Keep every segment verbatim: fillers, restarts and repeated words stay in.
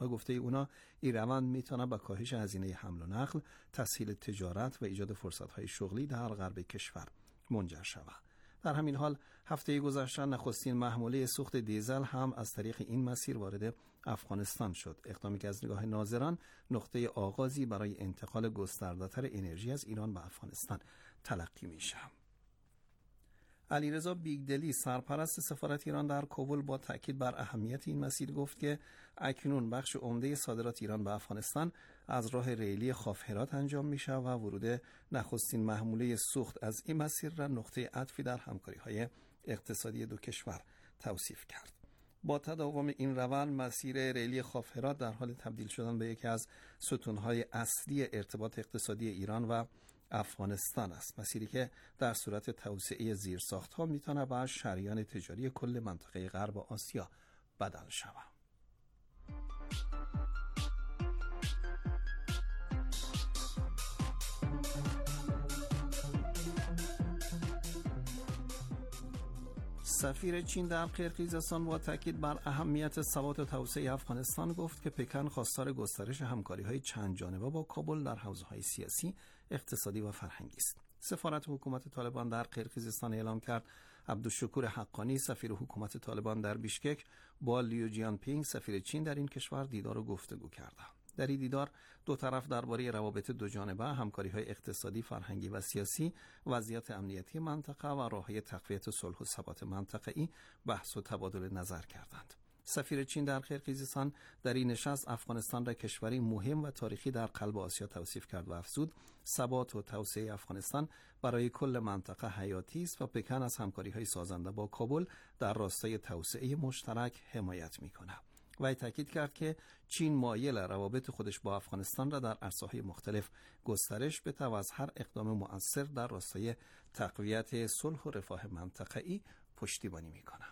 و گفته اونا این روند میتونه با کاهش هزینه حمل و نقل، تسهیل تجارت و ایجاد فرصت‌های شغلی در غرب کشور منجر شود. در همین حال هفته گذشته نخستین محموله سوخت دیزل هم از طریق این مسیر وارد افغانستان شد، اقدامی که از نگاه ناظران نقطه آغازی برای انتقال گسترده‌تر انرژی از ایران به افغانستان تلقی میشه. علیرضا بیگدلی سرپرست سفارت ایران در کابل با تاکید بر اهمیت این مسیر گفت که اکنون بخش عمده صادرات ایران به افغانستان از راه ریلی خاف هرات انجام میشه و ورود نخستین محموله سوخت از این مسیر را نقطه عطفی در همکاری‌های اقتصادی دو کشور توصیف کرد. با تداوم این روند مسیر ریلی خاف هرات در حال تبدیل شدن به یکی از ستون‌های اصلی ارتباط اقتصادی ایران و افغانستان است، مسیری که در صورت توسعه زیرساخت‌ها میتونه به شریان تجاری کل منطقه غرب آسیا بدل شود. سفیر چین در قرقیزستان با تاکید بر اهمیت ثبات و توسعه افغانستان گفت که پکن خواستار گسترش همکاری‌های چند جانبه با کابل در حوزه‌های سیاسی، اقتصادی و فرهنگی است. سفارت حکومت طالبان در قرقیزستان اعلام کرد عبدالشکور حقانی سفیر حکومت طالبان در بیشکک با لیو جیانپینگ سفیر چین در این کشور دیدار و گفتگو کردند. در این دیدار دو طرف درباره روابط دو جانبه، همکاری‌های اقتصادی، فرهنگی و سیاسی، وضعیت امنیتی منطقه و راه‌های تقویت صلح و ثبات منطقه‌ای بحث و تبادل نظر کردند. سفیر چین در قرقیزستان در این نشست افغانستان را کشوری مهم و تاریخی در قلب آسیا توصیف کرد و افزود ثبات و توسعه افغانستان برای کل منطقه حیاتی است و پکن از همکاری‌های سازنده با کابل در راستای توسعه مشترک حمایت می‌کند. و تاکید کرد که چین مایل روابط خودش با افغانستان را در عرصه‌های مختلف گسترش بده و از هر اقدام مؤثر در راستای تقویت صلح و رفاه منطقه‌ای پشتیبانی می‌کند.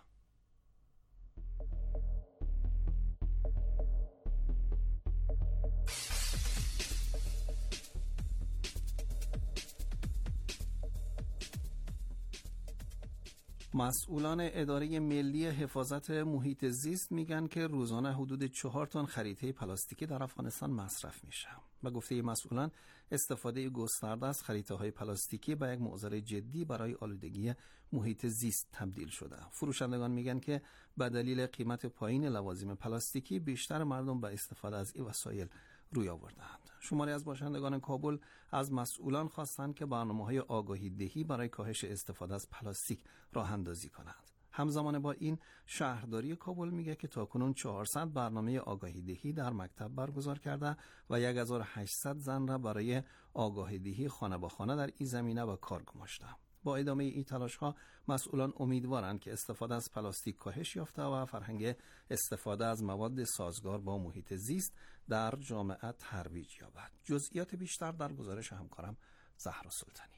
مسئولان اداره ملی حفاظت محیط زیست میگن که روزانه حدود چهار تن خریطه پلاستیکی در افغانستان مصرف میشه. و گفته مسئولان استفاده گسترده از خریطه های پلاستیکی به یک معضل جدی برای آلودگی محیط زیست تبدیل شده. فروشندگان میگن که به دلیل قیمت پایین لوازم پلاستیکی بیشتر مردم به استفاده از این وسایل روی آوردند. شماری از باشندگان کابل از مسئولان خواستند که برنامه‌های آگاهی دهی برای کاهش استفاده از پلاستیک راه اندازی کنند. همزمان با این شهرداری کابل میگه که تاکنون چهارصد برنامه آگاهی دهی در مکتب برگزار کرده و هزار و هشتصد زن را برای آگاهی دهی خانه با خانه در این زمینه به کار گماشته. با ادامه این تلاش‌ها مسئولان امیدوارند که استفاده از پلاستیک کاهش یافته و فرهنگ استفاده از مواد سازگار با محیط زیست در جامعه ترویج یابد. جزئیات بیشتر در گزارش همکارم زهرا سلطانی.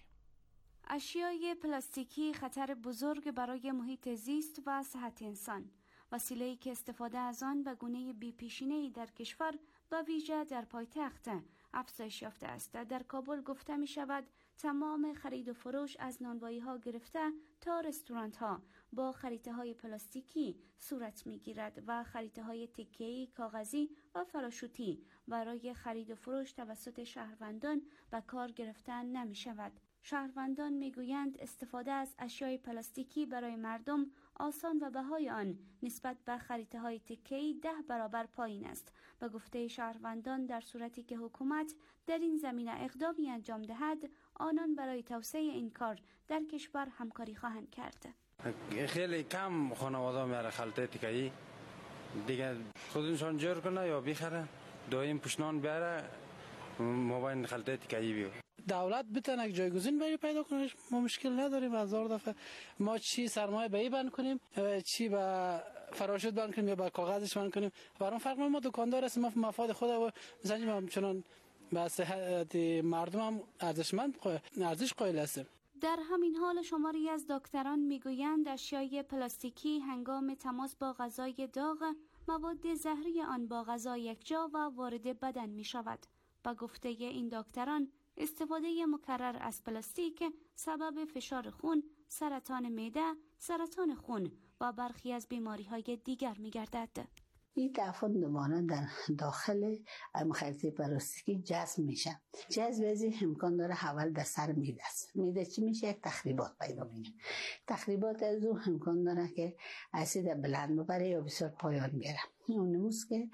اشیای پلاستیکی خطر بزرگ برای محیط زیست و صحت انسان. وسیله‌ای که استفاده از آن به گونه بی‌پیشینه‌ای در کشور و ویژه در پایتخت افزایش یافته است. در کابل گفته می شود تمام خرید و فروش از نانوایی‌ها گرفته تا رستوران‌ها با خریطه‌های پلاستیکی صورت می‌گیرد و خریطه‌های تکه‌ای کاغذی و فراشوتی برای خرید و فروش توسط شهروندان به کار گرفته نمی‌شود. شهروندان میگویند استفاده از اشیای پلاستیکی برای مردم آسان و بهای آن نسبت به خریطه‌های تکه‌ای ده برابر پایین است. به گفته شهروندان در صورتی که حکومت در این زمینه اقدامی انجام دهد، آنان برای توسعه این کار در کشور همکاری خواهند کرد. خیلی کم خانواده میاره خلطه تکه‌ای دیگه خودشون جور کنه یا بخره دایم پشنان بیاره موبایل خلطه تکه‌ای بیو. دولت بتونه یک جایگزین برای پیدا کنه ما مشکل نداریم. هزار دفعه ما چی سرمایه به ای بند کنیم چی به فراشوت بند کنیم یا به کاغذش بند کنیم برام فرق ما دکاندار هستیم، ما مفاد خود و مثلا همچنان به صحت مردم هم ارزشمند ارزش قائل هستیم. در همین حال شماری از دکتران میگویند اشیای پلاستیکی هنگام تماس با غذای داغ مواد زهری آن با غذا یکجا و وارد بدن می شود. با گفته این دکتران استفاده مکرر از پلاستیک سبب فشار خون، سرطان معده، سرطان خون و برخی از بیماری‌های دیگر می‌گردد. این تعفن دوباره در داخل خریطه پلاستیکی جذب میشه. جذب از این امکان داره اول در سر میده است. میده چی میشه؟ یک تخریبات پیدا میشه. تخریبات از اون امکان داره که اسید بلند ببره یا بسیار پایان بیاره. اون نموست که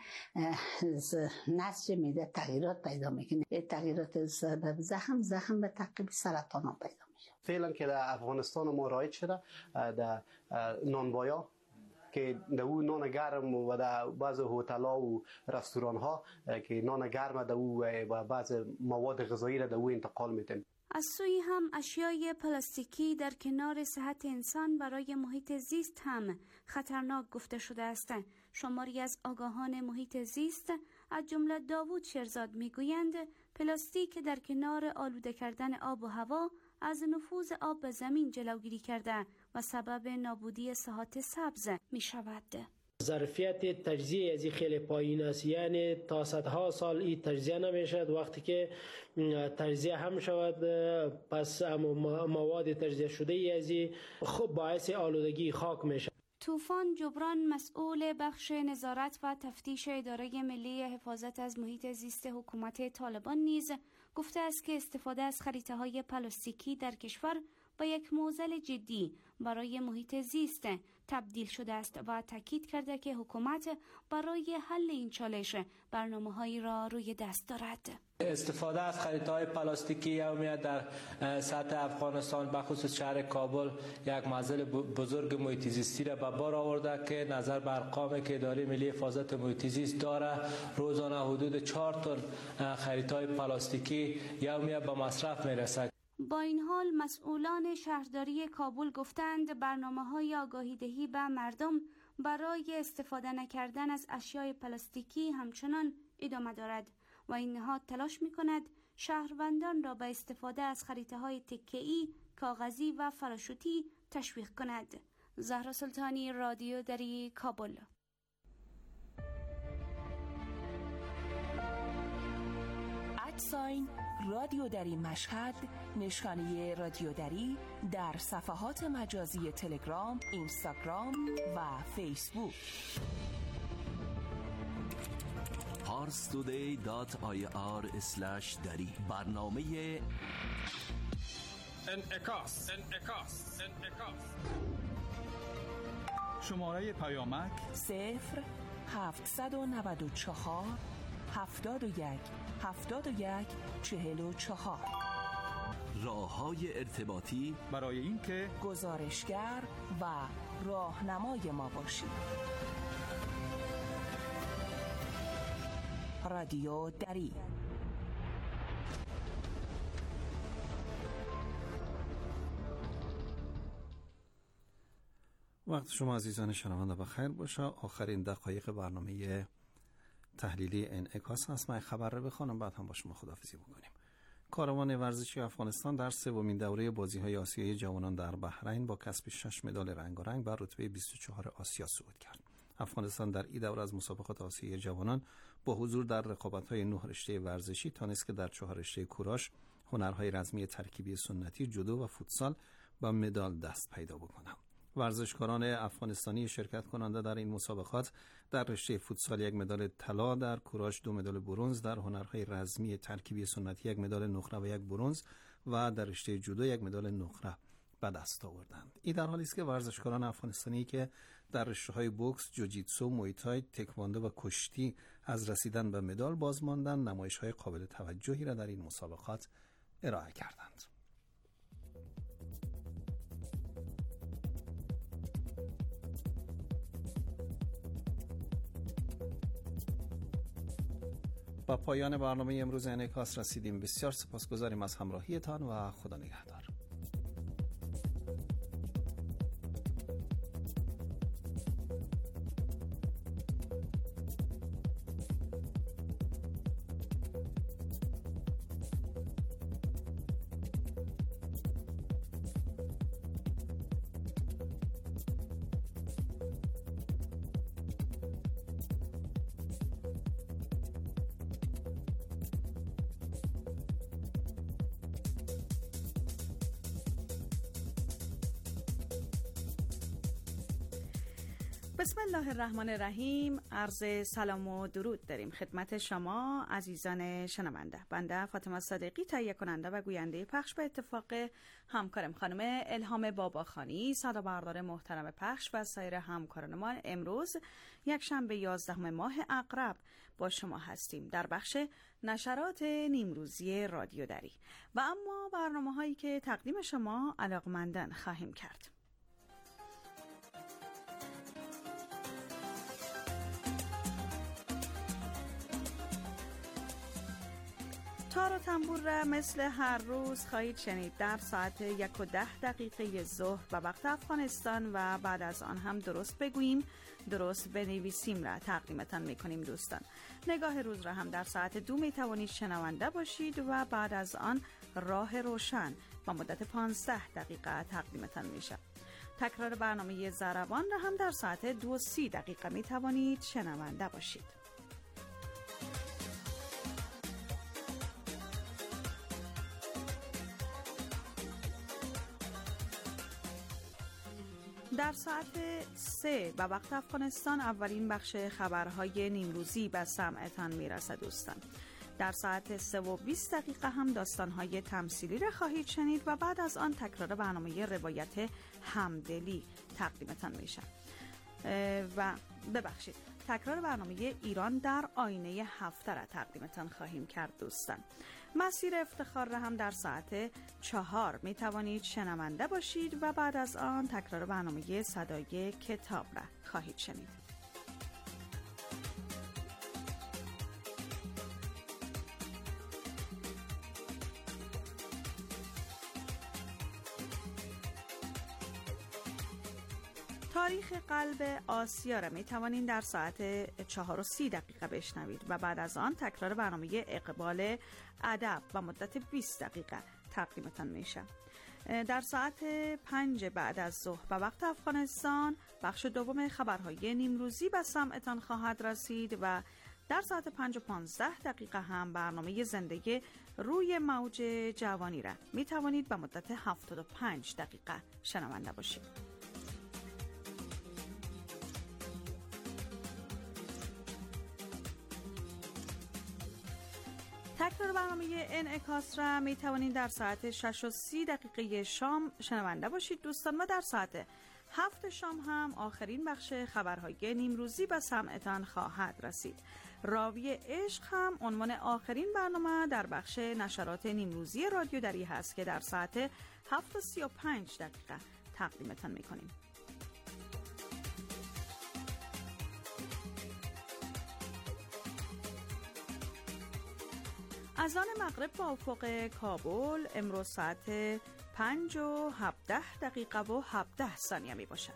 نسج میده تغییرات پیدا میکنه. این تغییرات سبب زخم زخم به تعقیب سرطان ها پیدا میشه. فعلا که در افغانستان ما رایج شده در نانوایا که در او نان گرم و در بعض هتل‌ها و رستوران‌ها که نان گرم در او و بعض مواد غذایی را در او انتقال میدن. از سوی هم اشیای پلاستیکی در کنار صحت انسان برای محیط زیست هم خطرناک گفته شده است. شماری از آگاهان محیط زیست از جمله داوود شیرزاد میگویند پلاستیک در کنار آلوده کردن آب و هوا از نفوذ آب به زمین جلوگیری کرده و سبب نابودی ساحات سبز می شود. ظرفیت تجزیه از خیلی پایین است، یعنی تا صدها سال این تجزیه نمیشد. وقتی که تجزیه هم شود پس مواد تجزیه شده از خب باعث آلودگی خاک میشه. طوفان جبران مسئول بخش نظارت و تفتیش اداره ملی حفاظت از محیط زیست حکومت طالبان نیز گفته است که استفاده از خریطه‌های پلاستیکی در کشور با یک معضل جدی برای محیط زیست تبدیل شده است و تاکید کرده که حکومت برای حل این چالش برنامه‌هایی را روی دست دارد. استفاده از خریطه‌های پلاستیکی یومیت در سطح افغانستان به خصوص شهر کابل یک معضل بزرگ محیط زیستی را به بار آورده که نظر بر ارقامی که اداره ملی حفاظت محیط زیست داره روزانه حدود چهار تن خریطه‌های پلاستیکی یومیت به مصرف میرسد. با این حال مسئولان شهرداری کابل گفتند برنامه‌های آگاهی‌دهی به مردم برای استفاده نکردن از اشیای پلاستیکی همچنان ادامه دارد و این نهاد تلاش می‌کند شهروندان را به استفاده از خریطه‌های تکه‌ای، کاغذی و فراشوتی تشویق کند. زهرا سلطانی، رادیو دری، کابل. ادساین رادیو دری مشهد، نشانه رادیو دری در صفحات مجازی تلگرام، اینستاگرام و فیسبوک. پارس تودی دات آی آر اسلش دری برنامه انعکاس انعکاس انعکاس شماره پیامک صفر هفتصد و نود و چهار هفتاد و یک هفتاد و یک چهل و چهار. راه‌های ارتباطی برای اینکه گزارشگر و راهنمای ما باشید. رادیو دری. وقت شما عزیزان شنونده بخیر باشه. آخرین دقایق برنامه تحلیلی انعکاس هست. من خبر رو بخونم بعد هم با شما خداحافظی بکنیم. کاروان ورزشی افغانستان در سومین دوره بازی‌های آسیایی جوانان در بحرین با کسب شش مدال رنگارنگ بر رتبه بیست و چهار آسیا صعود کرد. افغانستان در این دوره از مسابقات آسیایی جوانان با حضور در رقابت‌های نه رشته ورزشی تانست که در چهار رشته کوراش، هنرهای رزمی ترکیبی سنتی، جودو و فوتسال با مدال دست پیدا بکنند. ورزشکاران افغانستانی شرکت کننده در این مسابقات در رشته فوتسال یک مدال طلا، در کوراش دو مدال برنز، در هنرهای رزمی ترکیبی سنتی یک مدال نقره و یک برنز و در رشته جودو یک مدال نقره به دست آوردند. این در حالی است که ورزشکاران افغانستانی که در رشته‌های بوکس، جوجیتسو، مویتای، تکواندو و کشتی از رسیدن به مدال باز ماندند، نمایش‌های قابل توجهی را در این مسابقات ارائه کردند. با پایان برنامه امروز انعکاس رسیدیم. بسیار سپاسگزاریم از همراهیتان و خدا نگهدار. بسم الله الرحمن الرحیم. عرض سلام و درود داریم خدمت شما عزیزان شنونده. بنده فاطمه صادقی تهیه کننده و گوینده پخش به اتفاق همکارم خانم الهام باباخانی، صدا بردار محترم پخش و سایر همکارانمان، امروز یک شنبه یازدهم ماه عقرب با شما هستیم در بخش نشرات نیمروزی رادیو دری و اما برنامه هایی که تقدیم شما علاقمندان خواهیم کرد. تار و تنبور را مثل هر روز خواهید شنید در ساعت یک و ده دقیقه ظهر و وقت افغانستان و بعد از آن هم درست بگوییم درست بنویسیم را تقدیمتان میکنیم دوستان. نگاه روز را هم در ساعت دو میتوانید شنونده باشید و بعد از آن راه روشن با مدت پانزده دقیقه تقدیمتان میشه. تکرار برنامه ضربان را هم در ساعت دو و سی دقیقه میتوانید شنونده باشید. در ساعت سه و وقت افغانستان اولین بخش خبرهای نیمروزی به سمعتان میرسد دوستان. در ساعت سه و بیست دقیقه هم داستانهای تمثیلی را خواهید شنید و بعد از آن تکرار برنامه روایت همدلی تقدیمتان میشه و ببخشید تکرار برنامه ایران در آینه هفته را تقدیمتان خواهیم کرد دوستان. مسیر افتخار را هم در ساعت چهار می توانید شنونده باشید و بعد از آن تکرار برنامه صدای کتاب را خواهید شنید. تاریخ قلب آسیا را می توانید در ساعت چهار و سی دقیقه بشنوید و بعد از آن تکرار برنامه اقبال ادب و مدت بیست دقیقه تقدیمتان میشه. در ساعت پنج بعد از ظهر و وقت افغانستان بخش دوم خبرهای نیمروزی به سمعتان خواهد رسید و در ساعت پنج و پانزده دقیقه هم برنامه زندگی روی موج جوانی را می توانید به مدت هفتاد و پنج دقیقه شنونده باشید. تکرار برنامه انعکاس را می توانید در ساعت شش و سی دقیقه شام شنونده باشید دوستان و در ساعت هفت شام هم آخرین بخش خبرهای نیمروزی به سمعتان خواهد رسید. راوی عشق هم عنوان آخرین برنامه در بخش نشرات نیمروزی رادیو دری هست که در ساعت هفت و سی و پنج دقیقه تقدیمتان می کنیم. از آن مغرب با افق کابل امروز ساعت پنج و هفده دقیقه و هفده ثانیه می باشد.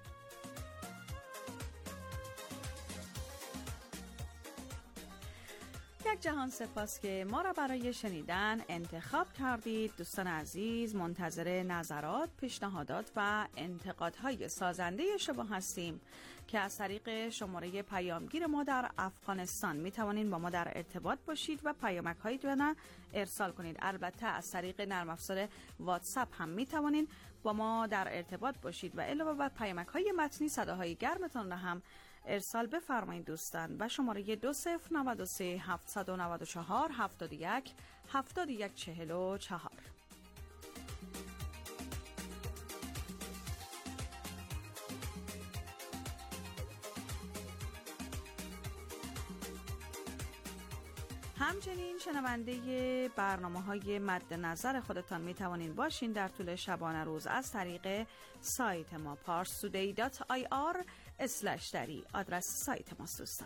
یک جهان سپاس که ما را برای شنیدن انتخاب کردید دوستان عزیز. منتظر نظرات، پیشنهادات و انتقادهای سازنده شما هستیم که از طریق شماره پیامگیر ما در افغانستان می توانید با ما در ارتباط باشید و پیامک هایتان ارسال کنید. البته از طریق نرم افزار واتساپ هم می توانید با ما در ارتباط باشید و علاوه بر پیامک های متنی صداهای گرمتان را هم ارسال بفرمایید دوستان و شماره دو صفر نود و سه هفتصد و نود و چهار هفتاد و یک هفتاد و یک چهل و چهار. همچنین شنونده برنامه‌های مد نظر خودتان می توانید باشین در طول شبانه روز از طریق سایت ما پارس تودی دات آی آر اسلش دری آدرس سایت ماست دوستان.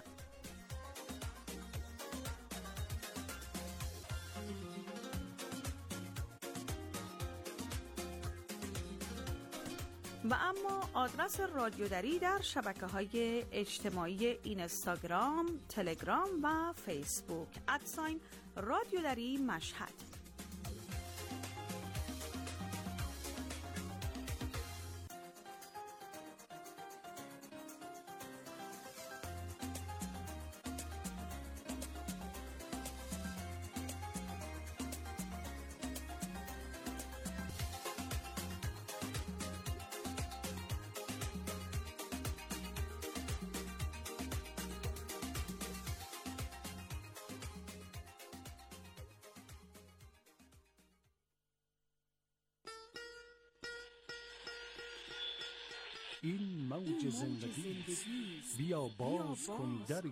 و اما آدرس رادیو دری در شبکه‌های اجتماعی اینستاگرام، تلگرام و فیسبوک ادساین رادیو دری مشهد. این موج زندگی است، بیا باز کن دری.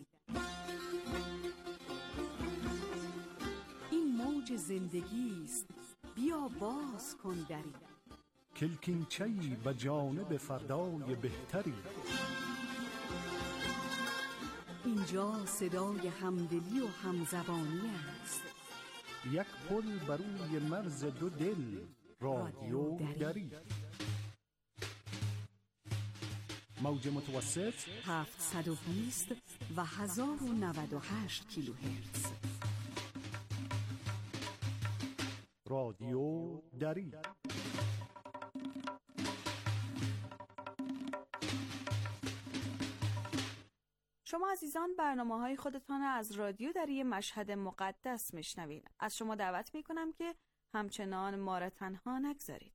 این موج زندگی است، بیا باز کن دری. کلکینچه‌ای به جانب فردای بهتری. اینجا صدای همدلی و همزبانی است. یک پل بر روی مرز دو دل، رادیو دری. موج متوسط هفتصد و بیست و هزار و نود و هشت کیلوهرتز. رادیو دری. شما عزیزان برنامه های خودتان از رادیو دری مشهد مقدس میشنوید. از شما دعوت میکنم که همچنان ما را تنها نگذارید.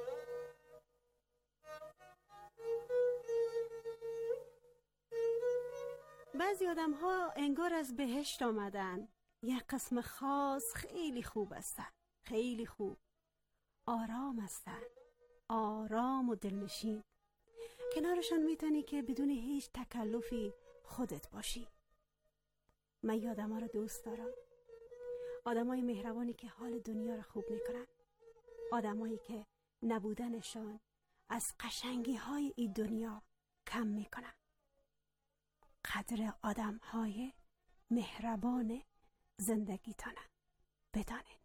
بعضی آدم ها انگار از بهشت آمدن. یک قسم خاص خیلی خوب هستن، خیلی خوب، آرام هستن، آرام و دلنشین. کنارشان میتونی که بدون هیچ تکلفی خودت باشی. من این آدم ها رو دوست دارم. آدم های مهربانی که حال دنیا رو خوب میکنن. آدم هایی که نبودنشان از قشنگی های این دنیا کم میکنن. قدر آدم های مهربان زندگی تانن بدانین.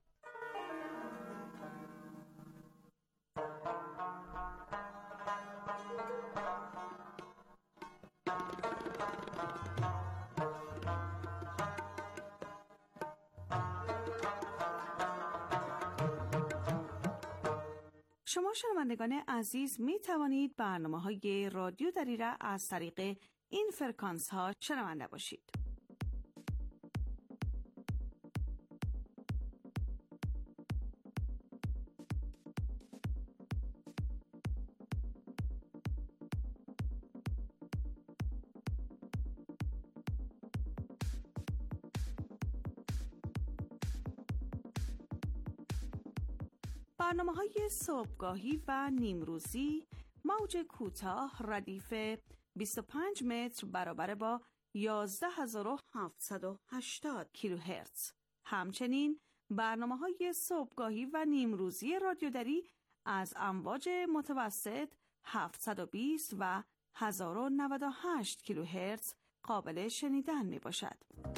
شما شنوندگان عزیز می توانید برنامه های رادیو دری را از طریق این فرکانس ها شنونده باشید. برنامه‌های صبحگاهی و نیمروزی موج کوتاه ردیف بیست و پنج متر برابر با یازده هزار و هفتصد و هشتاد کیلوهرتز. همچنین برنامه‌های صبحگاهی و نیمروزی رادیو دری از امواج متوسط هفتصد و بیست و هزار و نود و هشت کیلوهرتز قابل شنیدن میباشد.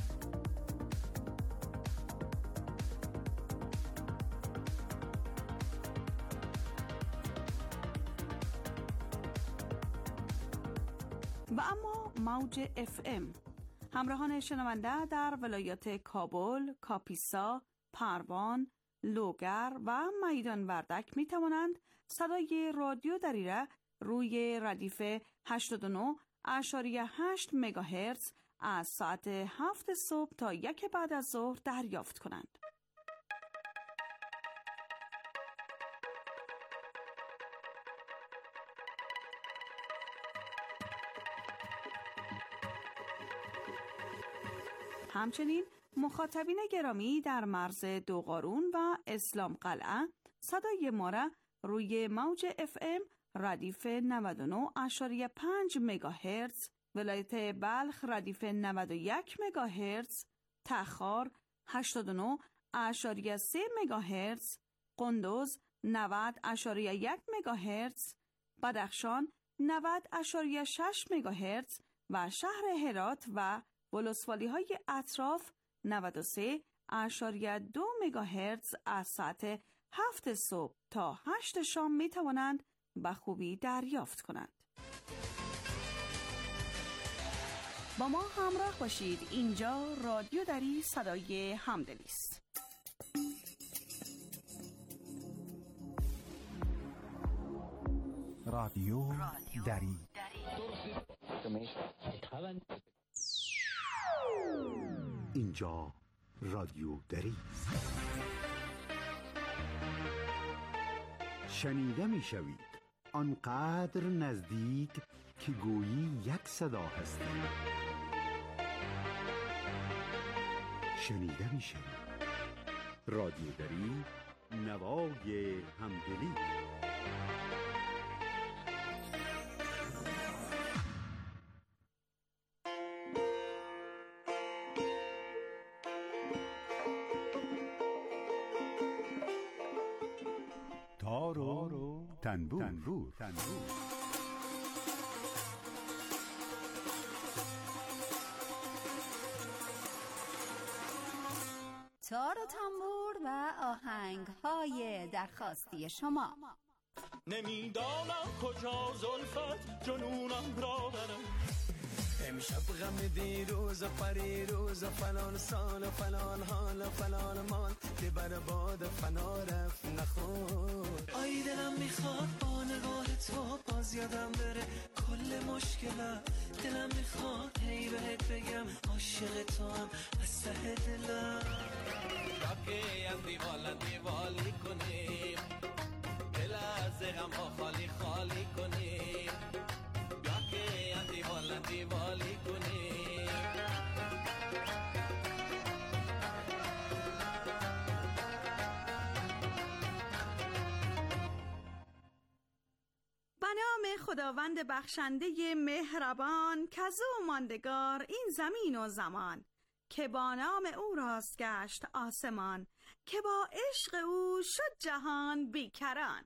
و اما موج اف ام. همراهان شنونده در ولایات کابل، کاپیسا، پروان، لوگر و میدان وردک می توانند صدای رادیو دری را روی ردیف هشتاد و نه اشاری هشت مگاهرتز از ساعت هفت صبح تا یک بعد از ظهر دریافت کنند. همچنین مخاطبین گرامی در مرز دوقارون و اسلام قلعه صدای ما را روی موج اف ام ردیف نود و نه اشاری پنج مگاهرتز، ولایت بلخ ردیف نود و یک مگاهرتز، تخار هشتاد و نه اشاری سه مگاهرتز، قندوز نود اشاری یک مگاهرتز، بدخشان نود اشاری شش مگاهرتز و شهر هرات و ولسوالی های اطراف نود و سه اشاری دو مگاهرتز از ساعت هفت صبح تا هشت شام می توانند به خوبی دریافت کنند. با ما همراه باشید. اینجا رادیو دری صدای همدلی است. رادیو دری. اینجا رادیو دری است. شنیده می شوید آنقدر نزدیک که گویی یک صدا هستید. شنیده می شوید رادیو دری، نوای همدلی. تنبور, تنبور. تنبور. تار و تنبور و آهنگ های درخواستی شما. نمیدانم کجا زلفت جنونم را برم، امشب غم دیروز و پریروز و فلان سال و فلان حال و فلان مال که بر باد فنا رفت نخور. آی دلم میخواد با نگاه تو باز یادم بره کل مشکلم، دلم میخواد هی بهت بگم عاشق تو هم از ته دلم. باقی هم دیوالا دیوالی کنیم، دل از غم ها خالی خالی کنیم، باقی هم دیوالا دیوالی کنیم. به نام خداوند بخشنده مهربان کزو ماندگار این زمین و زمان، که با نام او راست گشت آسمان، که با عشق او شد جهان بیکران.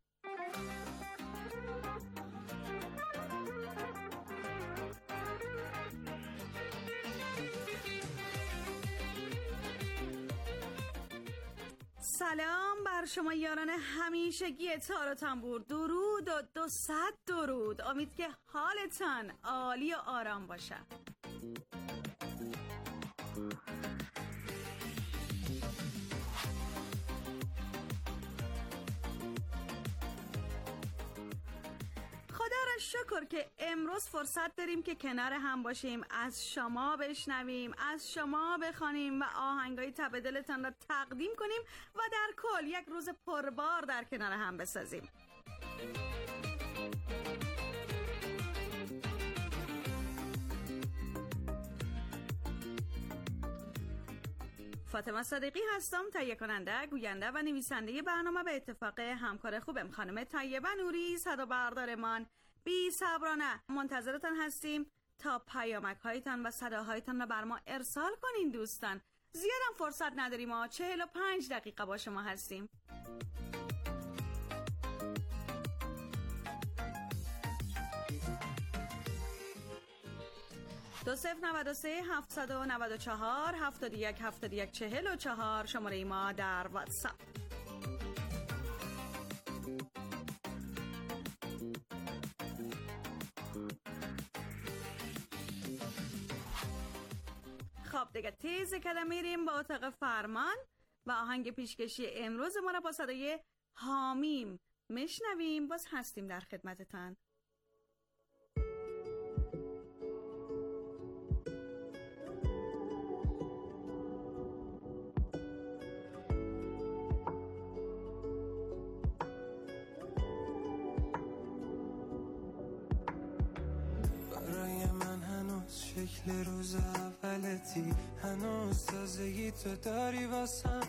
سلام بر شما یاران همیشگی تار و تنبور، درود و دو صد درود. امید که حالتان عالی و آرام باشه. خدا را شکر که امروز فرصت داریم که کنار هم باشیم، از شما بشنویم، از شما بخوانیم و آهنگای تب دلتان را تقدیم کنیم و در کل یک روز پربار در کنار هم بسازیم. فاطمه صادقی هستم، تهیه کننده، گوینده و نویسنده برنامه. به اتفاق همکار خوبم خانم طیبه نوری صدا بردارمان، بی صبرانه منتظرتان هستیم تا پیامک هایتان و صداهایتان را بر ما ارسال کنین دوستان. زیادم فرصت نداریم، ما چهل و پنج دقیقه با شما هستیم. دو صفر نود و سه هفتصد و نود و چهار هفتاد و یک هفتاد و یک چهل و چهار شماره ما در واتساپ. خب دیگه تیز کده میریم با اتاق فرمان و آهنگ پیشکشی امروز ما را با صدای حامیم میشنویم. باز هستیم در خدمتتان. شکل روز اولتی هنوز تازگی تو داری واسم،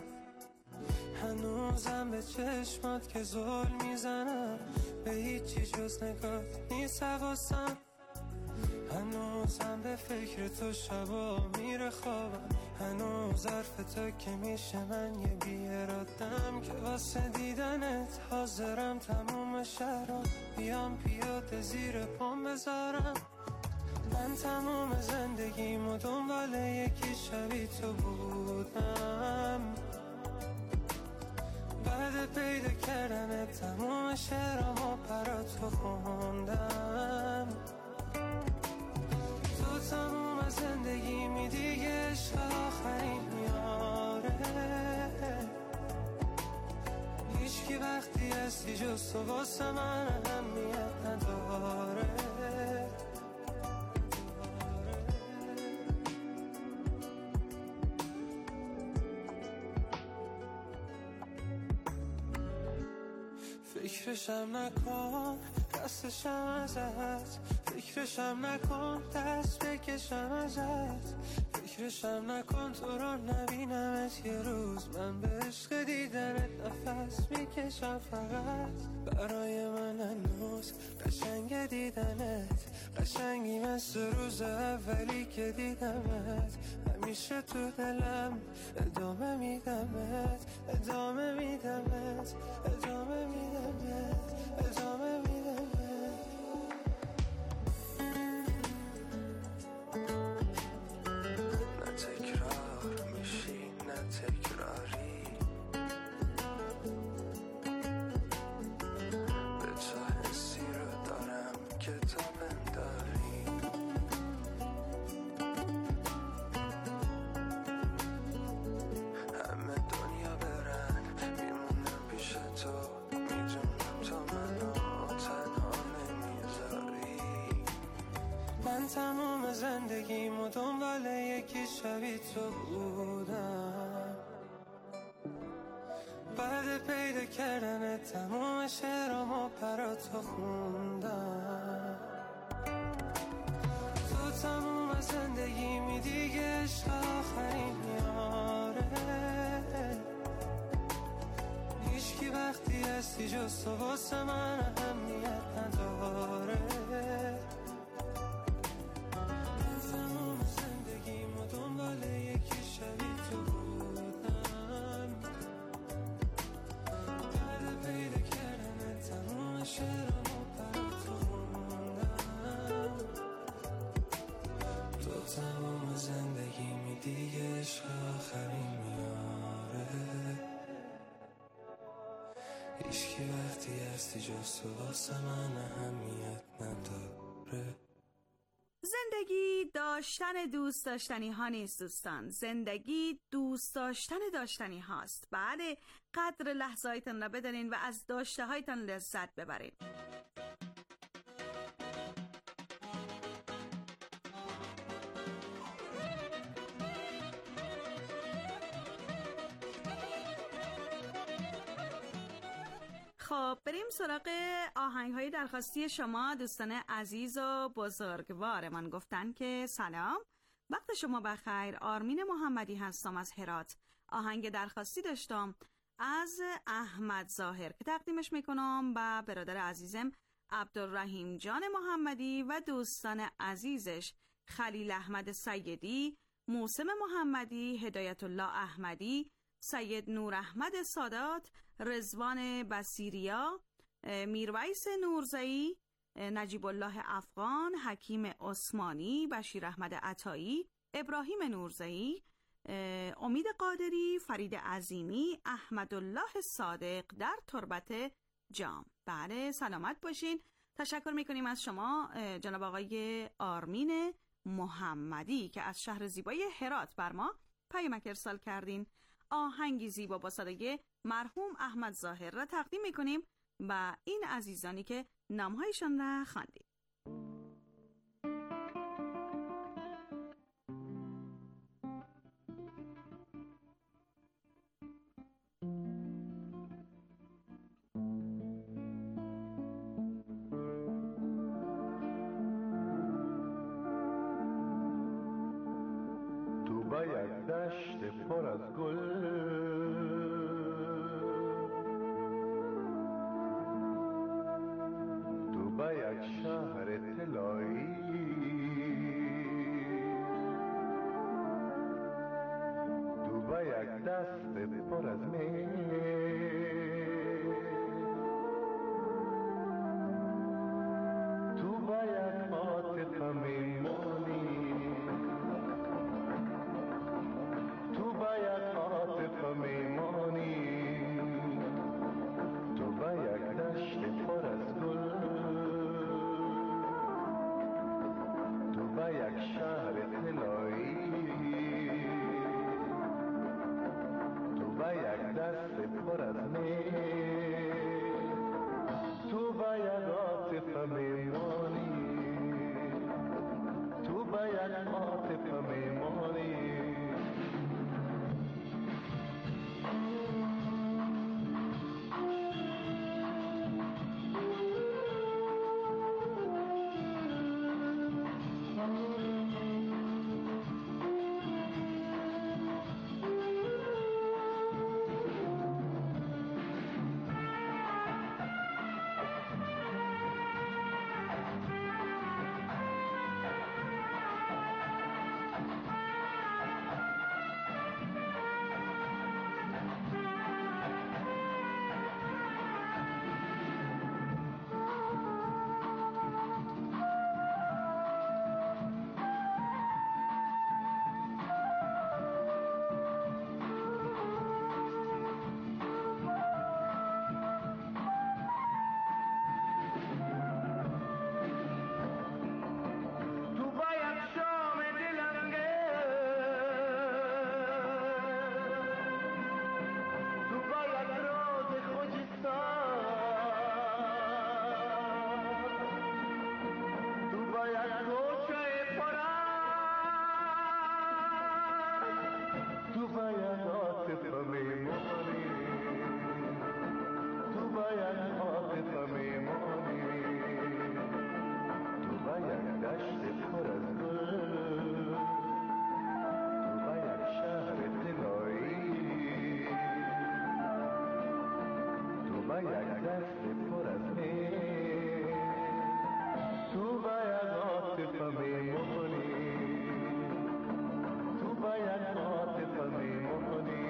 هنوزم به چشمات که زل میزنم، به هیچی جز نگاه نیست حواسم، هنوزم به فکر تو شبا میره خوابم، هنوز حرف تو که میشه من یه بی ارادم، که واسه دیدنت حاضرم تموم شهرام بیام پیاده زیر پام بذارم. من تمام زندگیمو دنبال یکی شبیه تو بودم، بعد پیدا کردن تمام شعرامو برات تو خوندم. تو تمام زندگیمی دیگه عشق آخرین میاره، هیچکی وقتی هستی جز تو واسه من اهمیت نداره. فکرشم نکن دستشم ازت، فکرشم نکن دست بکشم ازت، فکرشم نکن تو رو نبینمت یه روز. من به عشق دیدنت نفس میکشم فقط. برای من هنوز قشنگ دیدنت، قشنگی مثل روز اولی که دیدمت. همیشه تو دلم ادامه میدمت، ادامه میدمت، ادامه میدمت، ادامه میدمت. نه تکرار میشی نه تکراری، به تو حسی رو دارم که تو بنداری. همه دنیا برن میمونم پیش تو، میدونم تو منو تنها نمیذاری. من تمام زندگیمو دنبال یکی شبیه تو بودم. بعد پیدا کردن تمام شعرامو برا تو خوندم. تو تمام زندگیمی دیگه عشق آخرین یاره. هیچکی وقتی هستی جز تو واسه من اهمیت نداره. تمام زندگیمو دنبال یکی شبیه تو بودم. بعد پیدا کردن تمام شعرامو برا تو خوندم. تو تمام زندگیمی دیگه عشق آخرین میاره. هیچکی وقتی هستی جز تو واسه من اهمیت نداره. زندگی داشتن دوست داشتنی ها نیست دوستان، زندگی دوست داشتن داشتنی هاست. بله، قدر لحظه هایتان را بدانین و از داشته هایتان لذت ببرین. خب بریم سراغ آهنگ های درخواستی شما دوستان عزیز و بزرگوار. من گفتن که سلام، وقت شما بخیر. آرمین محمدی هستم از هرات. آهنگ درخواستی داشتم از احمد ظاهر که تقدیمش میکنم با برادر عزیزم عبدالرحیم جان محمدی و دوستان عزیزش خلیل احمد سیدی، موسم محمدی، هدایت الله احمدی، سید نور احمد سادات، رضوان بصیریا، میرویس نورزئی، نجیب الله افغان، حکیم عثمانی، بشیر احمد عطایی، ابراهیم نورزئی، امید قادری، فرید عظیمی، احمد الله صادق در تربت جام. بله سلامت باشین. تشکر میکنیم از شما جناب آقای آرمین محمدی که از شهر زیبای هرات بر ما پیامک ارسال کردین. آهنگی زیبا با صدای مرحوم احمد ظاهر را تقدیم میکنیم و این عزیزانی که نامهایشان را خواندیم. تو با یک دشت پر از گل، با یک شهر طلایی، تو با یک دست پر از می، تو با یک عاطفه میمانی، تو با یک عاطفه میمانی، تو با یک دشت پر از گل، یک شهر طلایی، تو با یک دست پر از می، تو با یک عاطفه میمانی، تو با یک عاطفه میمانی. دست پر از مهر تو باید عاطفه میمونی تو باید عاطفه میمونی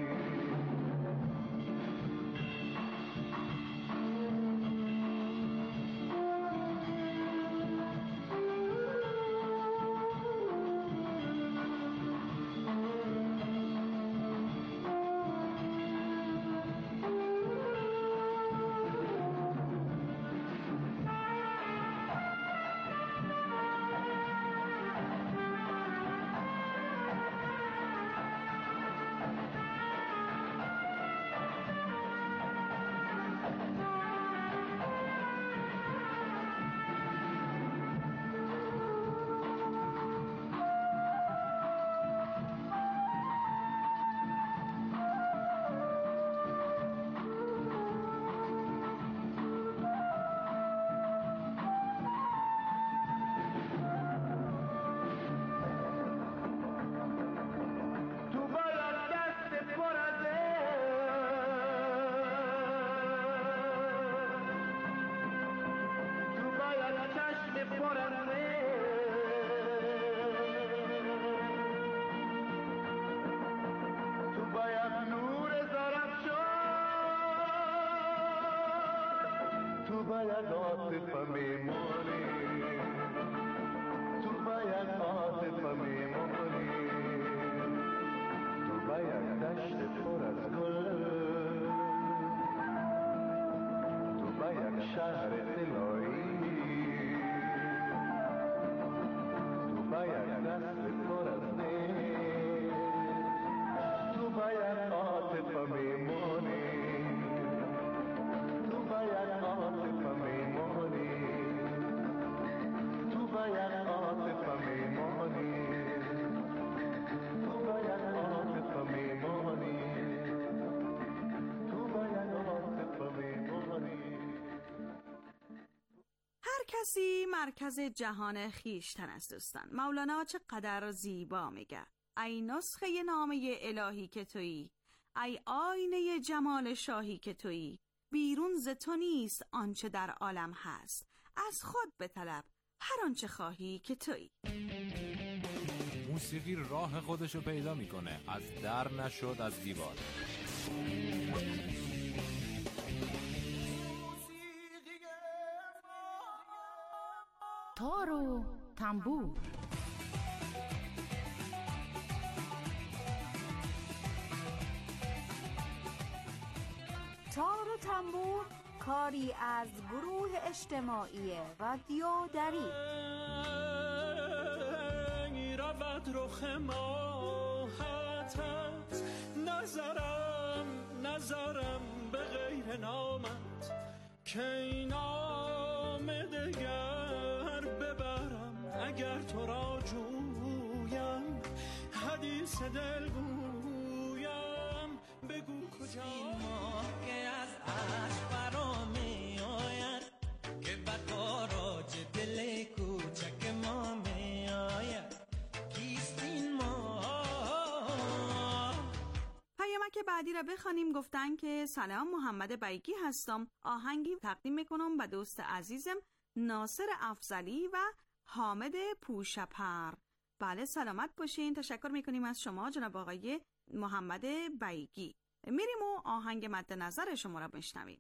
کسی مرکز جهان خیشتن است دوستان. مولانا چقدر زیبا میگه: ای نسخه نامه الهی که تویی، ای آینه جمال شاهی که تویی، بیرون ز تو نیست آنچه در عالم هست، از خود بطلب هر آنچه خواهی که تویی. موسیقی راه خودشو پیدا میکنه، از در نشد از دیوار. تار و تنبور. تار و تنبور کاری از گروه اجتماعی رادیو دری. رود رخ ماهتت، نظرم نظرم به غیر نامت، که این نام دگر ببرم اگر تو را جویم، حدیث دل گویم بگو کجا. این ماه که از عشق فرا می آید، که بقاراج دل کوچک ما می آید، کیست این ماه. پیامک بعدی را بخوانیم. گفتن که سلام، محمد بیگی هستم، آهنگی تقدیم میکنم به دوست عزیزم ناصر افضلی و حامد پوشپر. بله سلامت باشین. تشکر میکنیم از شما جناب آقای محمد بیگی. میریم و آهنگ مد نظر شما را بشنویم.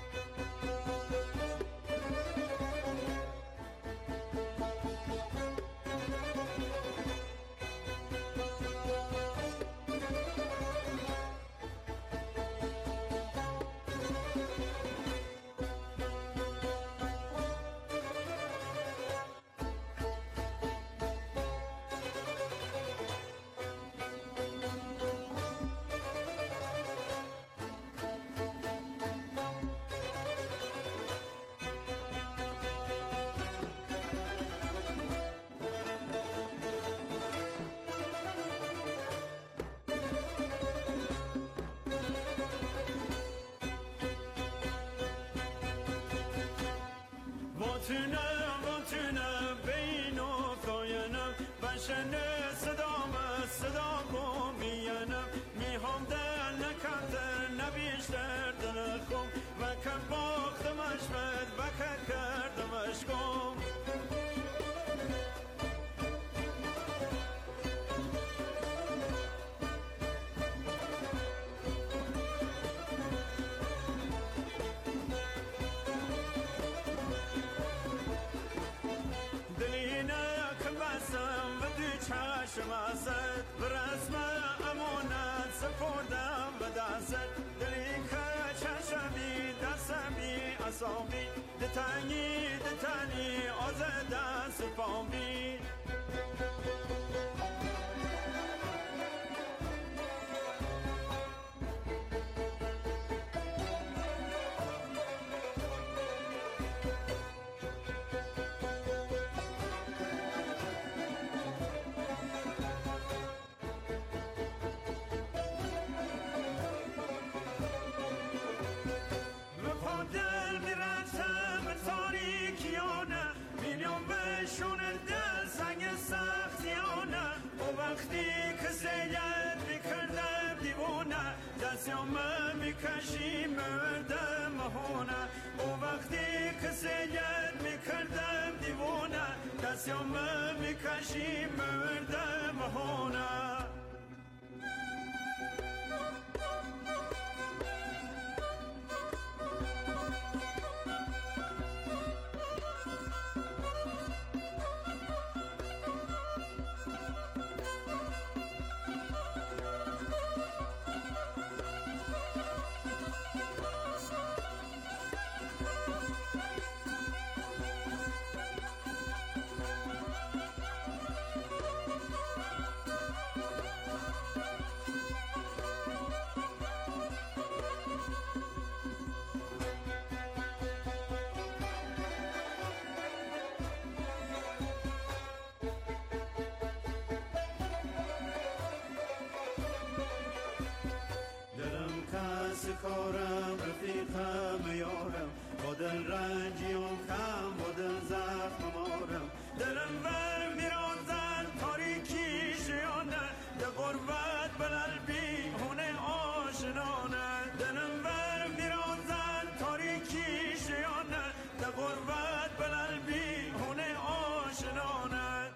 واتنم واتنم بینو فاینم بشنه صدام صدا کن بیانم، میهم دل نکتر نبیشتر دل خم و کباخ دست دلی که چشمی دستمی اصابی دتنی دتنی آز دست پامی دستم میکشی مردم هونه او وقتی که سید میکردم دیوونه دستم میکشی مردم هونه کارم رفیقم یارم با دل رنجیم کم با دل زخم مارم دلم ور میرازن تاریکی شیانه ده غربت بلل بیهونه آشنانه دلم ور میرازن تاریکی شیانه ده غربت بلل بیهونه آشنانه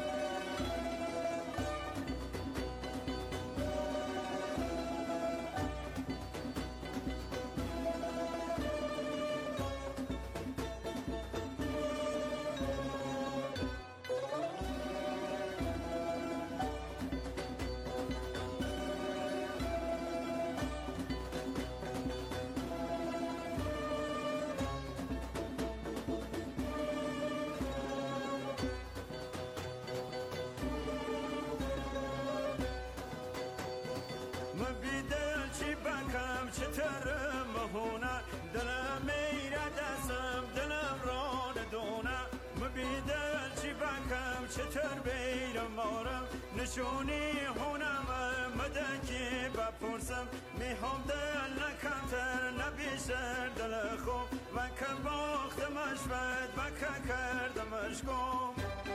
چطور بیرم مارم نشونی هونم مدکی بپرسم میهم دل نکمتر نبیشتر دل خوب و که باختمش بد و که کردمش گم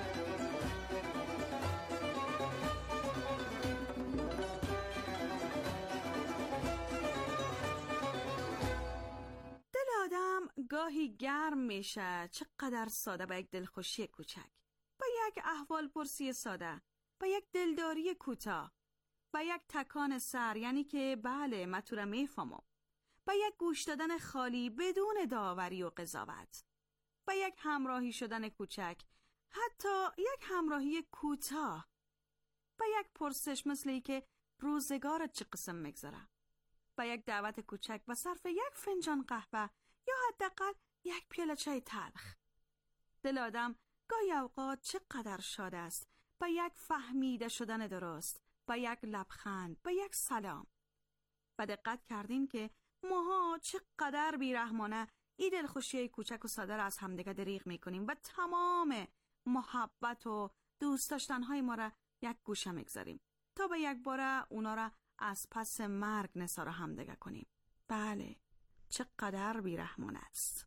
دل آدم گاهی گرم میشه، چقدر ساده با یک دلخوشی کوچک، با یک احوال پرسی ساده، با یک دلداری کوتاه، با یک تکان سر، یعنی که بله من تو را میفهمم، با یک گوش دادن خالی بدون داوری و قضاوت، با یک همراهی شدن کوچک، حتی یک همراهی کوتاه، با یک پرسش مثل ای که روزگارت چه قسم میگذره، با یک دعوت کوچک و صرف یک فنجان قهوه یا حداقل یک پیاله چای تلخ. دل آدم گاهی اوقات چقدر شاد است با یک فهمیده شدن درست، با یک لبخند، با یک سلام. و دقت کردین که ماها چقدر بیرحمانه این دلخوشی کوچک و ساده را از همدیگه دریغ میکنیم و تمام محبت و دوست داشتنهای ما را یک گوشه میگذاریم تا به یک باره اونا را از پس مرگ نثار همدیگه کنیم. بله، چقدر بیرحمانه است.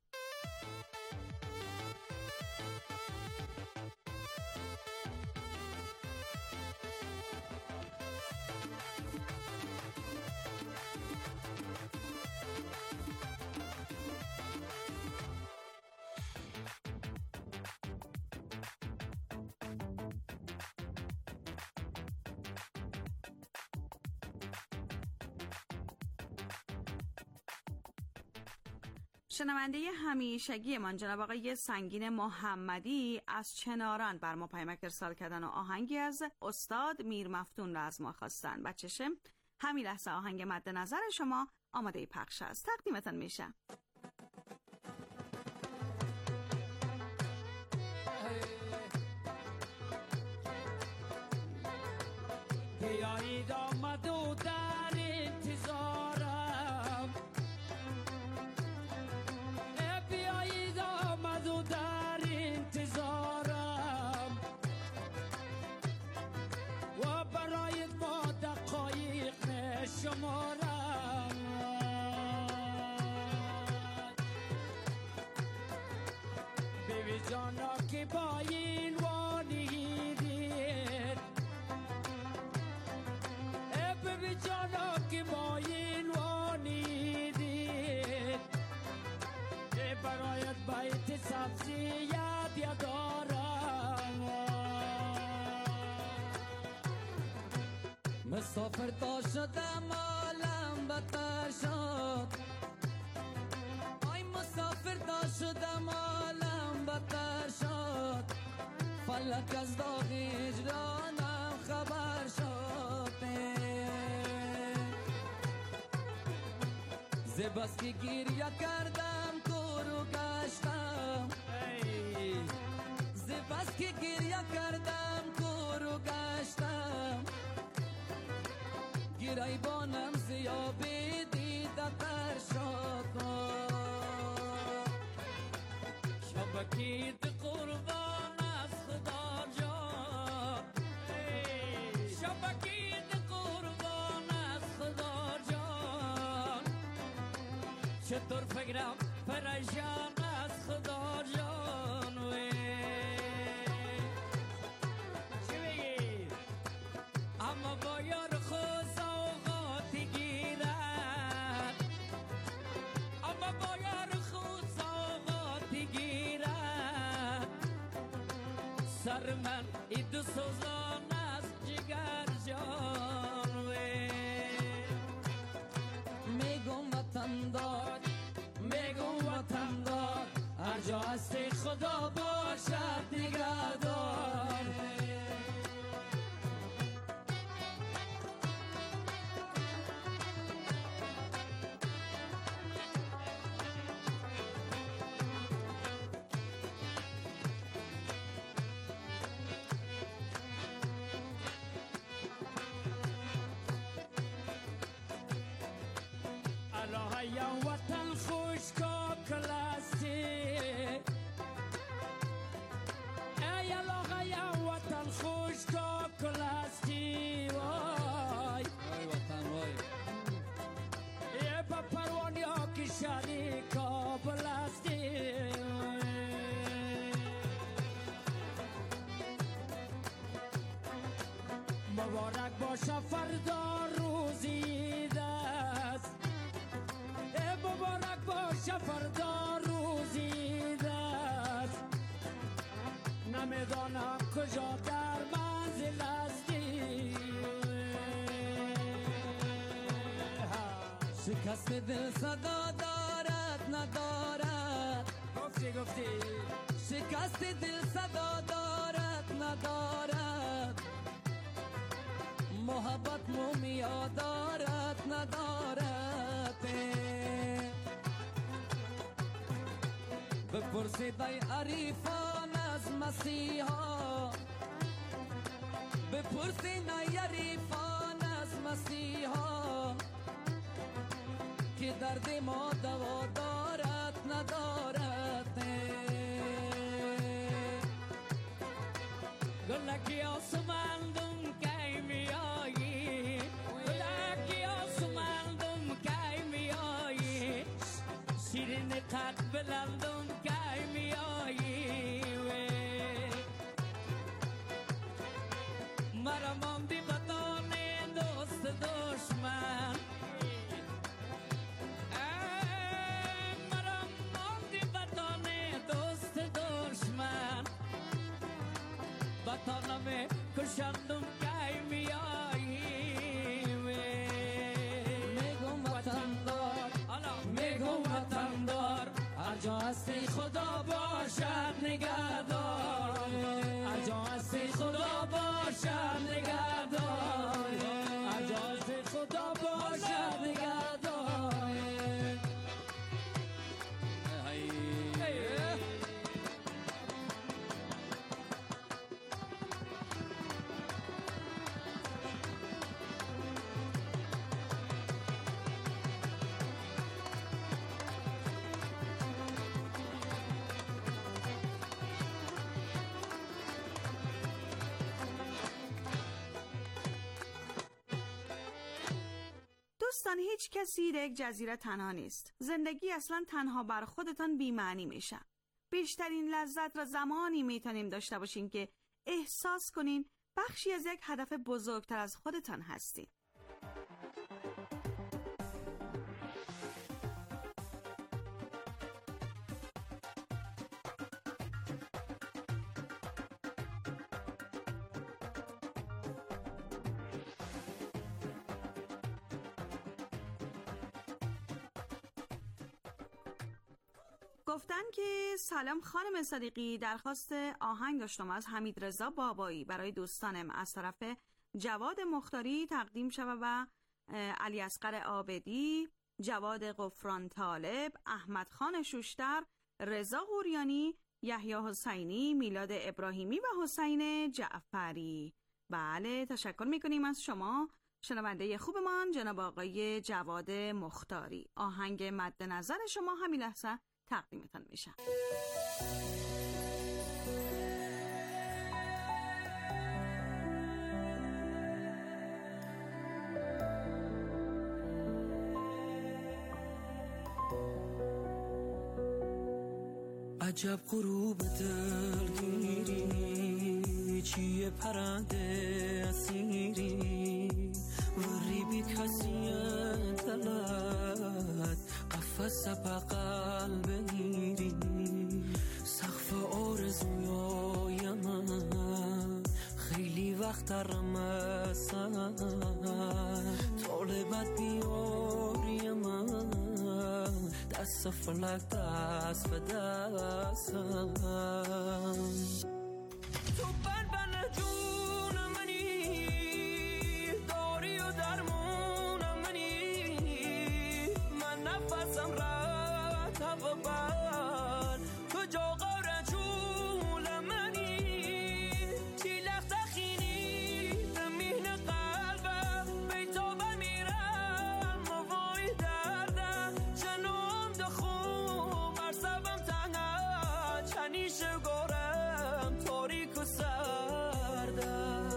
شنونده همیشگی من جناب آقای سنگین محمدی از چناران بر ما پیامک ارسال کردن و آهنگی از استاد میر مفتون را از ما خواستن. بچه‌شم همین لحظه آهنگ مد نظر شما آماده پخش است. تقدیمتان میشه. بیایید آمد و در انتظارم، بیایید آمد و در انتظارم و برای ما دقایق نشمارم. بیبی جانا که با این وانیدید، بیبی جانا که با این وانیدید، برایت بیت سبزی یاد دارم. مسافر تا شدم عالم بتر شد، آی مسافر تا شدم عالم بتر شد، فلک از داغ هجرانم خبر شد. زباس که گریه کردم کورو گشتم، زباس که گریه کردم کورو گشتم، گریبانم زیابی دیده تر شد. شبکید قربان از خدا جان، شبکید قربان از خدا جان، چطور فکرم پریشان از خدا جان. وی چی بگی؟ اما با یار خود سوغاتی گیرد، اما با یار خود سوغاتی گیرد، سر من ای دو سوزان از جگر جان. وی میگم وطن دار، میگم وطن دار، هر جا هستی خدا باشد نگهدار. یا وطن خوش کا کلاستی، ای الله یا وطن خوش کا کلاستی. وای وای وطن وای، ای با پروانی ها که شادی کابل استی. مبارک باشه فردا روزی دست، مبارک باشه فردا روزی دست، نمیدانم کجا در منزل هستی. شکست دل صدا دارد ندارد، گفتی گفتی شکست دل صدا دارد ندارد، محبت مومیا دارد ندارد. بپرسید ای عریفان از مسیحا، بپرسید ای عریفان از مسیحا، که درد ما دوا دارد ندارد. گلکی آسماندم کی میایی، گلکی آسماندم کی میایی، شیرین قد بلندم کی میایی. مرا ماندی بدان دوست دشمن، مرا ماندی بدان دوست دشمن، بدانم کشندم کی میایی. میگم وطن دار، میگم وطن دار، هر جا هستی خدا باشد نگهدار، هر جا هستی خدا باشد نگهدار، هر جا هستی خدا باشد نگهداره. دوستان، هیچ کسی در یک جزیره تنها نیست. زندگی اصلا تنها بر خودتان بی‌معنی میشه. بیشترین لذت را زمانی میتونیم داشته باشین که احساس کنین بخشی از یک هدف بزرگتر از خودتان هستین. گفتن که سلام خانم صدیقی، درخواست آهنگ داشتم از حمیدرضا بابایی برای دوستانم از طرف جواد مختاری تقدیم شود و علی اصغر عابدی، جواد غفران طالب، احمد خان شوشتر، رضا قوریانی، یحیی حسینی، میلاد ابراهیمی و حسین جعفری. بله، تشکر میکنیم از شما شنونده خوبمان جناب آقای جواد مختاری. آهنگ مد نظر شما همین لحظه تقدیمتان میشه. عجب غروب دلگیری، چیه پرنده اسیری، وری بی کسی دلت قفص بغل بگیری، سقف آرزوی من خیلی وقت رمسن، طالبت بیاری من دست فلک دست به دستم. تو بند بند جون منی، داری و درمون منی، من نفسم رد و بند، تو جاغار جول منی، چی لخت خینی زمین قلبم، بیتا بمیرم موای دردم، جنوم دخوم مرسبم تنها، چنیش گارم تاریک و سردم.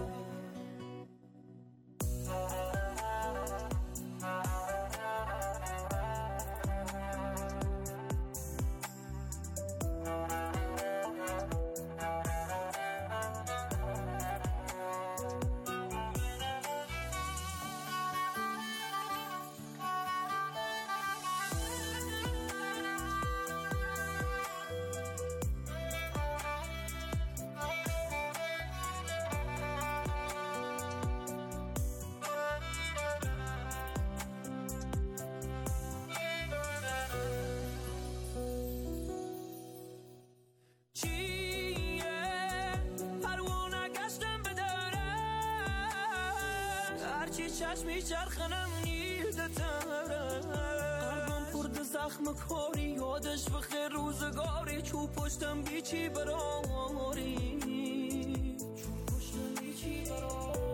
چی چشمی چرخنم نیده تره، قلبم پرد زخم کاری، یادش بخیر روزگاری، چو پشتم بیچی براری، چو پشتم بیچی براری.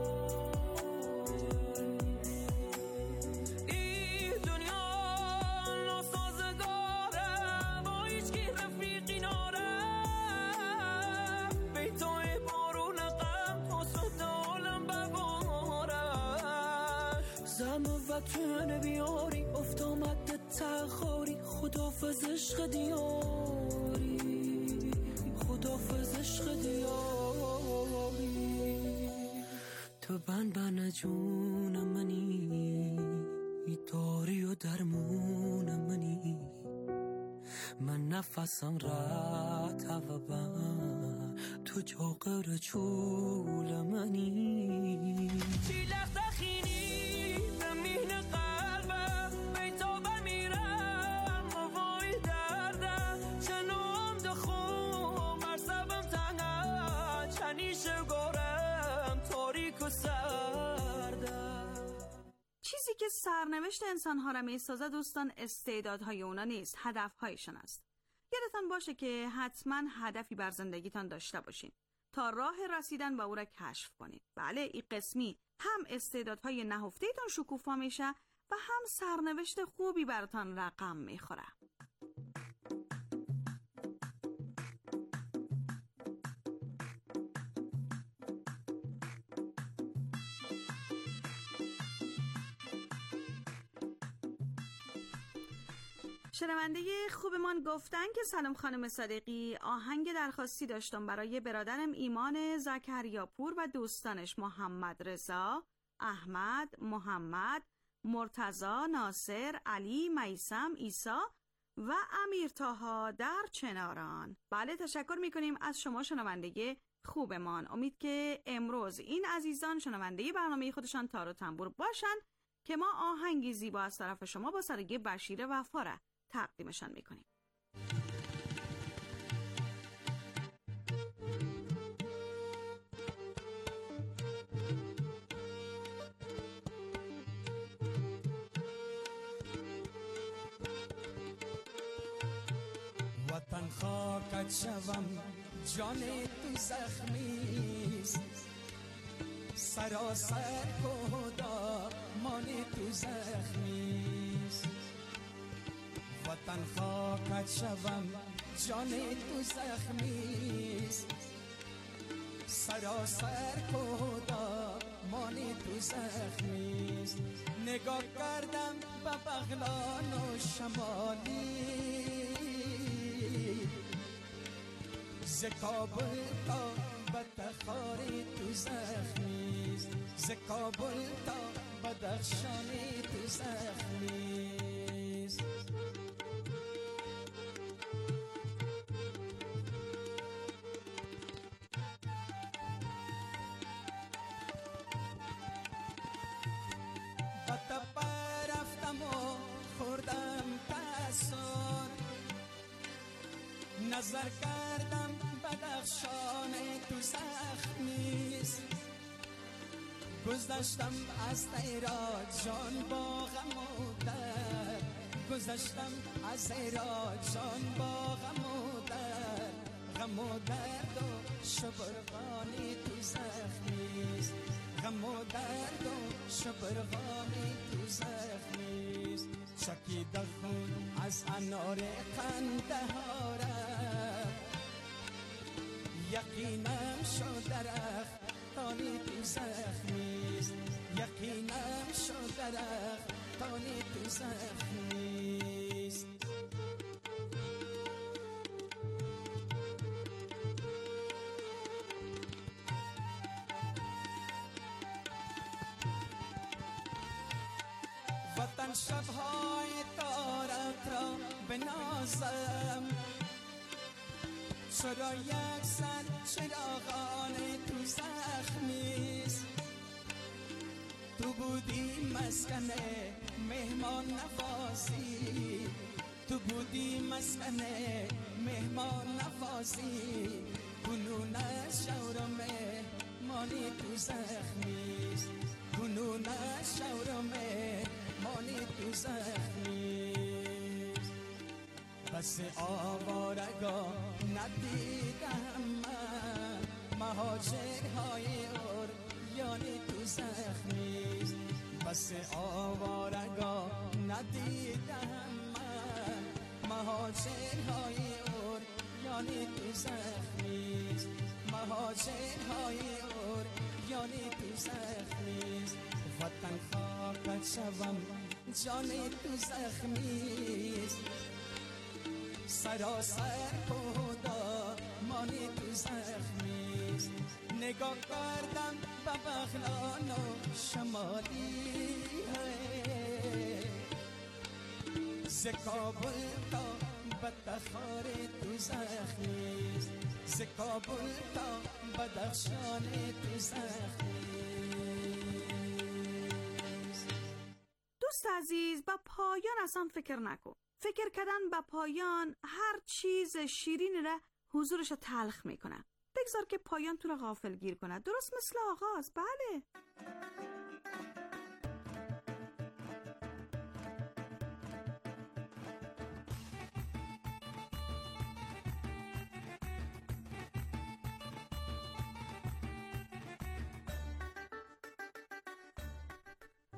این دنیا ناسازگاره، با هیچ کی رفیقی ناره، بیتای بارون غم تا صد عالم بباره، زم وطن بیاری افت آمد تخاری، خدافظ عشق دیاری، خدافظ عشق دیاری. تو بند بند جون منی، داری و درمون منی، من نفسم رد و بند، تو جاغر چول منی، چی لخت خینی زمین قلبم، بیتا بمیرم موای دردم، چنوم دخوم مرسبم تنها، چنیش گارم تاریک و سردم. چیزی که سرنوشت انسان‌ها را می‌سازد دوستان استعدادهای اونا نیست، هدف‌هایشان است. یادتان باشه که حتما هدفی بر زندگیتان داشته باشین تا راه رسیدن به او را کشف کنید. بله، این قسمی هم استعدادهای نهفته‌تان شکوفا میشه و هم سرنوشت خوبی براتان رقم میخوره. شنونده خوبمان گفتن که سلام خانم صادقی، آهنگ درخواستی داشتم برای برادرم ایمان زکریاپور و دوستانش محمد رضا، احمد، محمد، مرتضی، ناصر، علی، میثم، عیسی و امیر طاها در چناران. بله، تشکر میکنیم از شما شنونده خوبمان. امید که امروز این عزیزان شنونده برنامه خودشان تار و تنبور باشن که ما آهنگی زیبا از طرف شما با سرگی بشیر وفاره تقدیمشان میکنیم. وطن خاکت شوم جان تو زخمیست، سراسر کهدا مان تو زخمیست. وطن خاکت شوم جان تو زخمیست، سراسر کهدا مان تو زخمیست. نگاه کردم به بغلان و شمالی، ز کابل تا بدخشان تو زخمیست، ز کابل تا بدخشان تو زخمیست. بطه برفتم و خوردم تأثیر، نظر کردم بدخشان تو زخمیست. گذشتم از ایران جان با غم و درد، گذشتم از ایران جان با غم و درد. غم و درد و شبرغانی تو زخمیست، غم و درد و شبرغانی تو زخمیست. چکیده خون از انار قندهارم، یقینم شد درخت تانی تو زخمیست، یقینم شد درخت تانی تو زخمیست. وطن شبهای تارت را بنازم، چرا یک سر چراغان تو زخمیست. تو بودی مسکن مهمان نوازی، تو بودی مسکن مهمان نوازی. کنون از شورم مانی تو زخمیست، کنون از شورم مانی تو زخمیست. بس آوارگاه ندیدم من، مهاجرهای اوریانی تو زخمیست. بس آوارگاه ندیدم من، مهاجرهای اوریانی تو زخمیست، مهاجرهای اوریانی تو زخمیست. وطن خاکت شوم جان تو زخمیست، سراسر کهدا مانی تو زخمیست. نگاه کردم به بغلان و شمالی، ز کابل تا بدخشان تو زخمیست، ز کابل تا بدخشان تو زخمیست. دوست عزیز، با پایان اصلا فکر نکن. فکر کردن به پایان هر چیز شیرین را حضورش تلخ میکنه. بگذار که پایان تو را غافل گیر کنه، درست مثل آغاز. بله.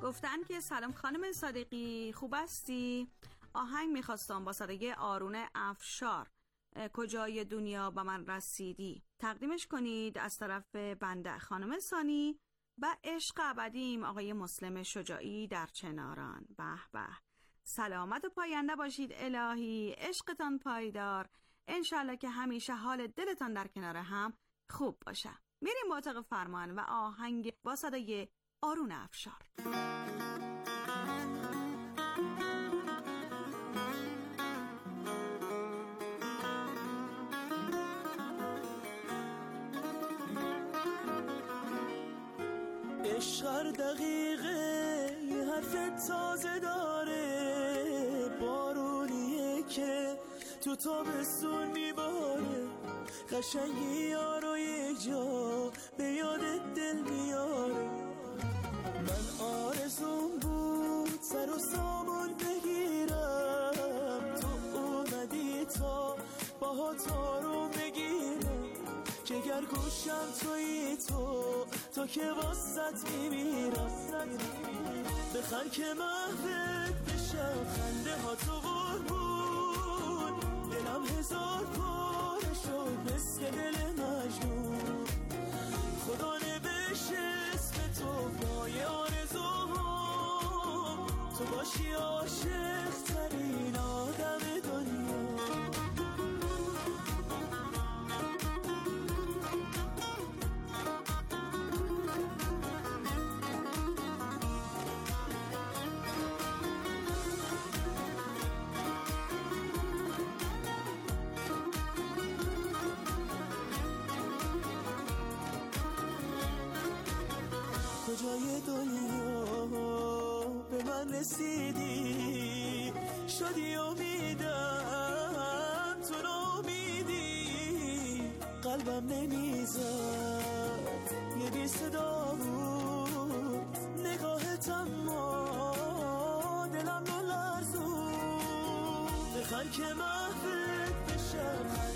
گفتن که سلام خانم صادقی، خوب هستی؟ آهنگ میخواستم با صدای آرون افشار، کجای دنیا به من رسیدی، تقدیمش کنید از طرف بنده خانم سانی و عشق ابدیم آقای مسلم شجاعی در چناران. به به، سلامت و پاینده باشید الهی، عشقتان پایدار، انشالله که همیشه حال دلتان در کنار هم خوب باشه. میریم با اتاق فرمان و آهنگ با صدای آرون افشار. عشق هر دقیقه یه حرف تازه داره، بارونیه که تو تابستون میباره، قشنگی یارو یک جا به یاد دل میاره. من آرزون بود سر و سامان بگیرم، تو اومدی تا باهات آروم بگیرم، جگر گوشم تویی تو تو که واسط میمیرم. بخن که محبت بشم خنده ها تو قربون، دلم هزار پاره شد مثل دل مجنون، خدا نوشت اسم تو پای آرزوها، تو باشی عاشق ترین آدم دنیا. کجای دنیا به من رسیدی، شدی امیدم تو نامیدی، قلبم نمیزد یه بی صدا بود، نگاهتم ما دلم رو لرزون. بخن که محبت بشم